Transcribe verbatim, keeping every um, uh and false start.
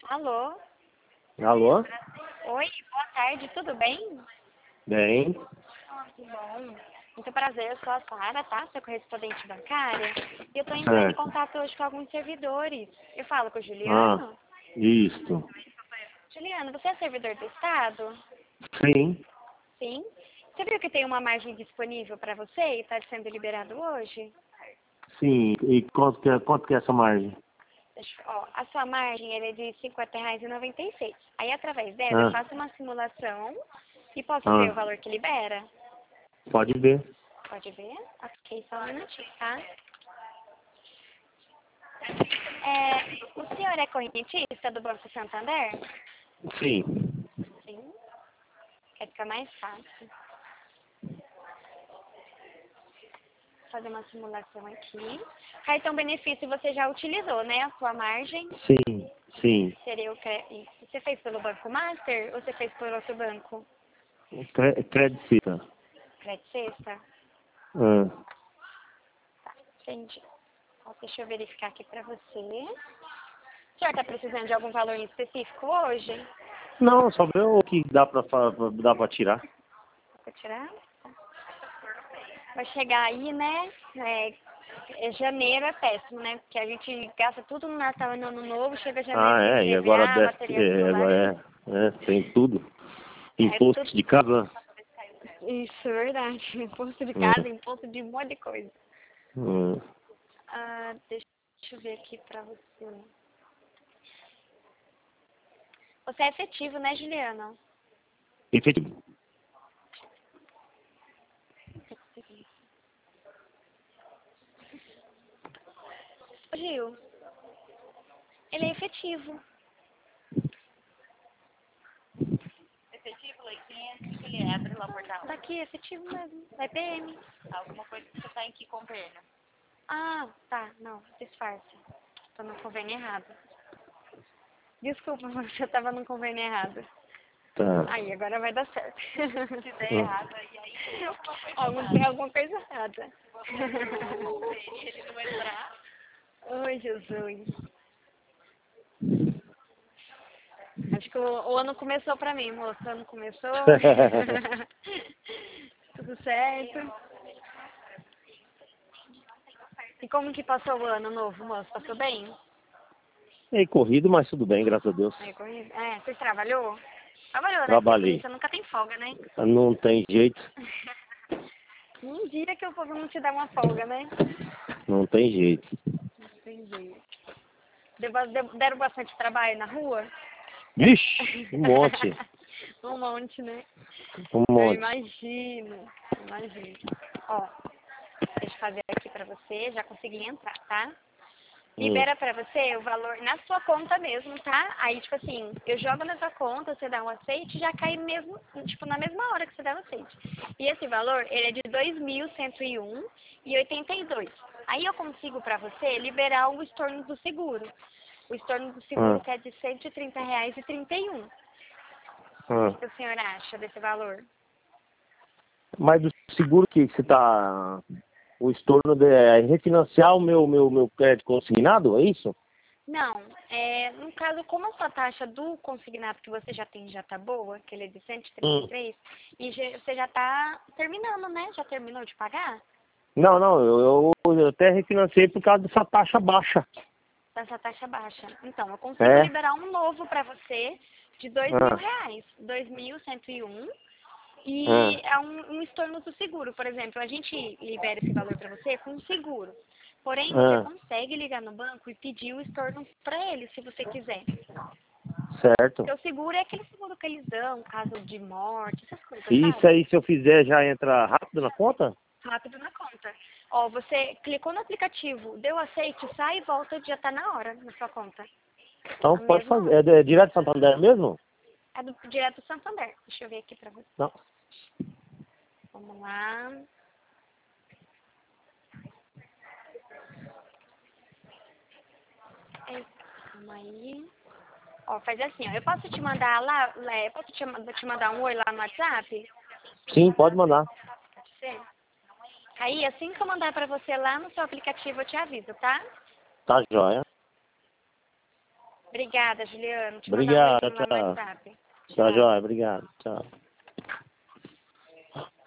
Alô? Alô? Oi, boa tarde, tudo bem? Bem. Ah, que bom. Muito prazer, eu sou a Sara, tá? Sou correspondente bancária. E eu tô entrando em Certo. contato hoje com alguns servidores. Eu falo com o Ah, Juliano. isto. Juliano, você é servidor do Estado? Sim. Sim. Você viu que tem uma margem disponível para você e está sendo liberado hoje? Sim. E quanto que é, quanto que é essa margem? Deixa, ó, a sua margem ela é de cinquenta reais e noventa e seis. Aí, através dela, eu Ah, faço uma simulação e posso ver o ah, valor que libera? pode ver. Pode ver? Ok, só um minutinho, tá? É, o senhor é correntista do Banco Santander? Sim. Sim. Quer ficar mais fácil. Vou fazer uma simulação aqui. Cartão benefício você já utilizou, né? A sua margem Sim. Sim. seria o cre... isso. Você fez pelo Banco Master ou você fez por outro banco? Cre- Credicita. Crédito Sexta? Ah. Tá, entendi. Ó, deixa eu verificar aqui pra você. O senhor tá precisando de algum valor em específico hoje? Não, só ver o que dá pra, fa- dá pra tirar. Vou tirar. Vai chegar aí, né? É, é janeiro é péssimo, né? Porque a gente gasta tudo no Natal e no Ano Novo, chega janeiro Ah, tem é. E agora I P V A, desce, bateria é, solar. agora é, é, tem tudo. É Imposto tudo. de casa. Isso, é verdade. Imposto de Hum, casa, imposto de um monte de coisa. hum. Ah, deixa eu ver aqui pra você. Você é efetivo, né, Juliana? Efetivo. Ô, Gil, ele é efetivo. Efetivo, like, quinhentos, que ele abre lá o portal. Tá aqui, efetivo mesmo. Vai P M. Alguma coisa que você tá em que convênio? Ah, tá. Não, disfarce. Tô no convênio errado. Desculpa, mas eu tava no convênio errado. Tá. Aí, agora vai dar certo. Se der Hum. errado, aí, aí tem alguma coisa Algum, tem errada. alguma coisa errada. Se você for no convênio e ele não entrar, Oi, Jesus. Acho que o, o ano começou pra mim, moço. O ano começou. Tudo certo. E como que passou o ano novo, moço? Passou bem? É corrido, mas tudo bem, graças a Deus. É, corri- é, você trabalhou? Trabalhou, né? Porque Trabalhei. polícia nunca tem folga, né? Não tem jeito. Um dia que o povo não te dá uma folga, né? Não tem jeito. Entendi. Deu ba- deu- Deram bastante trabalho na rua? Vixe, um monte. Um monte, né? Um Eu monte. imagino. Imagino. Ó, deixa eu fazer aqui pra você. Já consegui entrar, tá? Hum. Libera pra você o valor na sua conta mesmo, tá? Aí, tipo assim, eu jogo na sua conta, você dá um aceite, já cai mesmo, tipo, na mesma hora que você dá o aceite. E esse valor, ele é de dois mil cento e um e oitenta e dois. Aí eu consigo pra você liberar o estorno do seguro. O estorno do seguro Ah, que é de cento e trinta reais e trinta e um. ah. O que o senhor acha desse valor? Mas do seguro que você tá. O estorno de é refinanciar o meu, meu, meu crédito consignado, é isso? Não, é, no caso, como a sua taxa do consignado que você já tem já tá boa, que ele é de cento e trinta e Hum. três, e já- você já tá terminando, né? Já terminou de pagar? Não, não, eu, eu, eu até refinanciei por causa dessa taxa baixa. Dessa taxa baixa. Então, eu consigo É? liberar um novo para você de dois mil Ah, reais. Dois mil cento e um. E ah, é um, um estorno do seguro. Por exemplo, a gente libera esse valor para você com seguro. Porém, você ah, consegue ligar no banco e pedir o estorno para ele, se você quiser. certo. Porque o seguro é aquele seguro que eles dão, caso de morte, essas coisas, E isso sabe? aí, se eu fizer, já entra rápido na conta? Rápido na conta. Ó, você clicou no aplicativo, deu aceite, sai e volta, já tá na hora na sua conta. Então Na pode mesma fazer. hora. É, de- é direto de Santander mesmo? É do direto do Santander. Deixa eu ver aqui pra você. Não. Vamos lá. É, calma aí. Ó, faz assim, ó. Eu posso te mandar lá, é, posso te, ma- te mandar um oi lá no WhatsApp? Sim, pode mandar. Pode ser? Aí, assim que eu mandar pra você lá no seu aplicativo, eu te aviso, tá? Tá joia. Obrigada, Juliano. Te Obrigado, mandar um beijinho lá no tchau. WhatsApp. Tá joia, obrigado. Tchau.